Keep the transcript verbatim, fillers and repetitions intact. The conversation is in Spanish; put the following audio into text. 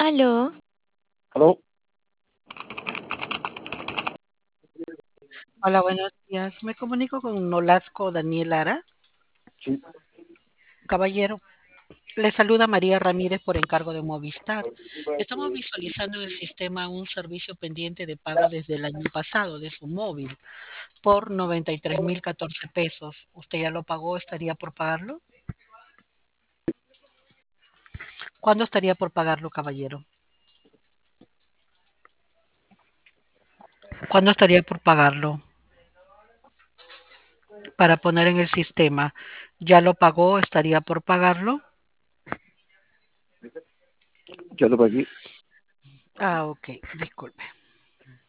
Aló, ¿Aló? Hola, buenos días. Me comunico con Nolasco Daniel Lara. Sí. Caballero, le saluda María Ramírez por encargo de Movistar. Estamos visualizando en el sistema un servicio pendiente de pago desde el año pasado de su móvil por noventa y tres mil catorce pesos. ¿Usted ya lo pagó? ¿Estaría por pagarlo? ¿Cuándo estaría por pagarlo, caballero? ¿Cuándo estaría por pagarlo para poner en el sistema? ¿Ya lo pagó? ¿Estaría por pagarlo? Ya lo pagué. Ah, ok, disculpe.